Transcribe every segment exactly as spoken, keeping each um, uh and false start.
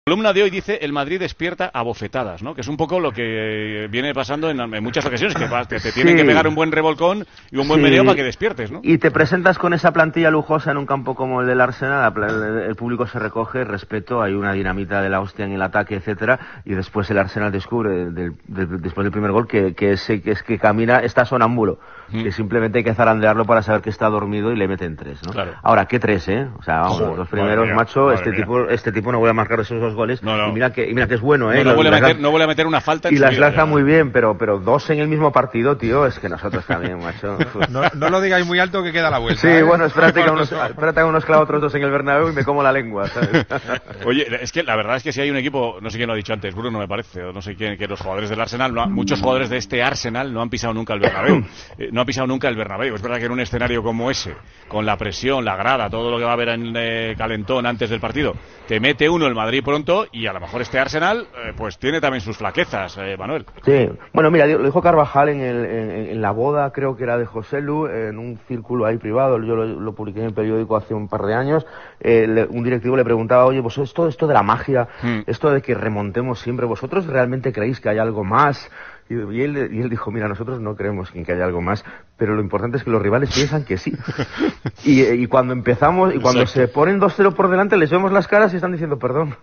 La columna de hoy dice: el Madrid despierta a bofetadas, ¿no? Que es un poco lo que viene pasando en, en muchas ocasiones, que te, te tienen sí. que pegar un buen revolcón y un buen sí. meneo para que despiertes, ¿no? Y te presentas con esa plantilla lujosa en un campo como el del Arsenal, el público se recoge, respeto, hay una dinamita de la hostia en el ataque, etcétera, y después el Arsenal descubre, del, del, después del primer gol, que, que, es, que es que camina, está sonámbulo, mm. que simplemente hay que zarandearlo para saber que está dormido y le meten tres, ¿no? Claro. Ahora, ¿qué tres, eh? O sea, vamos, Joder, los primeros, mía, macho, este mía. tipo este tipo no vuelve a marcar esos dos goles, no, no. y mira que, y mira que es bueno, ¿eh? No, no, vuelve a meter, no vuelve a meter una falta en y las vida, lanza muy bien, pero, pero dos en el mismo partido, tío, es que nosotros también, macho. No, no lo digáis muy alto que queda la vuelta. Sí, ¿eh? bueno, espérate que unos, espérate que unos clavo otros dos en el Bernabéu y me como la lengua, ¿sabes? Oye, es que la verdad es que si hay un equipo, no sé quién lo ha dicho antes, Bruno me parece, o no sé quién, que los jugadores del Arsenal, no ha, muchos jugadores de este Arsenal no han pisado nunca el Bernabéu, eh, no han pisado nunca el Bernabéu. Es verdad que en un escenario como ese, con la presión, la grada, todo lo que va a haber en eh, calentón antes del partido, te mete uno el Madrid pronto y a lo mejor este Arsenal, eh, pues tiene también sus flaquezas, eh, Manuel. Sí, bueno, mira, lo dijo Carvajal en, el, en, en la boda, creo que era de José Lu, en un círculo ahí privado, yo lo, lo publiqué en el periódico hace un par de años, eh, le, un directivo le preguntaba, oye, pues esto, esto de la magia, mm. esto de que remontemos siempre, ¿vosotros realmente creéis que hay algo más? Y, y, él, y él dijo, mira, nosotros no creemos en que haya algo más, pero lo importante es que los rivales piensan que sí. Y, y cuando empezamos, y cuando Exacto. se ponen dos cero por delante, les vemos las caras y están diciendo, perdón,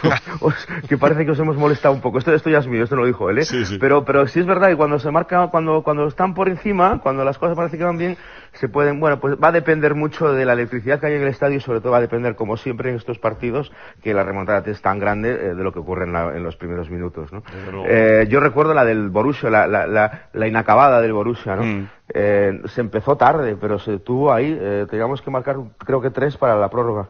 que parece que os hemos molestado un poco. Esto, esto ya es mío, esto no lo dijo él, ¿eh? Sí, sí. Pero, pero sí es verdad, y cuando se marca, cuando, cuando están por encima, cuando las cosas parece que van bien, se pueden, bueno, pues va a depender mucho de la electricidad que hay en el estadio y sobre todo va a depender, como siempre en estos partidos, que la remontada es tan grande eh, de lo que ocurre en, la, en los primeros minutos, ¿no? Eh, yo recuerdo la del Borussia, la, la, la, la inacabada del Borussia, ¿no? Mm. Eh, se empezó tarde, pero se tuvo ahí, eh, teníamos que marcar creo que tres para la prórroga.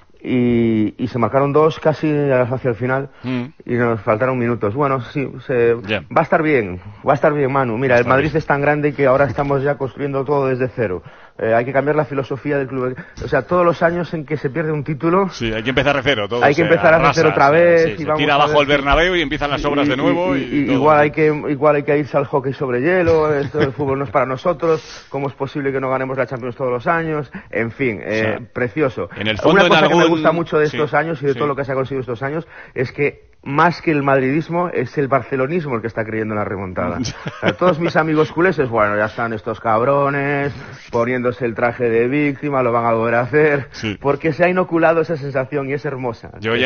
Y, y se marcaron dos casi hacia el final mm. y nos faltaron minutos. Bueno, sí, se, yeah. va a estar bien, va a estar bien, Manu. Mira, el Madrid bien. es tan grande que ahora estamos ya construyendo todo desde cero. Eh, hay que cambiar la filosofía del club. O sea, todos los años en que se pierde un título... Sí, hay que empezar de cero. Todo hay que empezar a hacer otra vez. Sí, sí, y vamos tira abajo el Bernabéu y empiezan las obras y, de nuevo. Y, y, y y igual, hay que, igual hay que irse al hockey sobre hielo. Esto del fútbol no es para nosotros. ¿Cómo es posible que no ganemos la Champions todos los años? En fin, eh, o sea, precioso. En el fondo, Una cosa en algún... que me gusta mucho de estos sí, años y de sí. todo lo que se ha conseguido estos años es que más que el madridismo, es el barcelonismo el que está creyendo en la remontada. O sea, todos mis amigos culeses, bueno, ya están estos cabrones poniéndose el traje de víctima, lo van a volver a hacer, sí. porque se ha inoculado esa sensación y es hermosa. Yo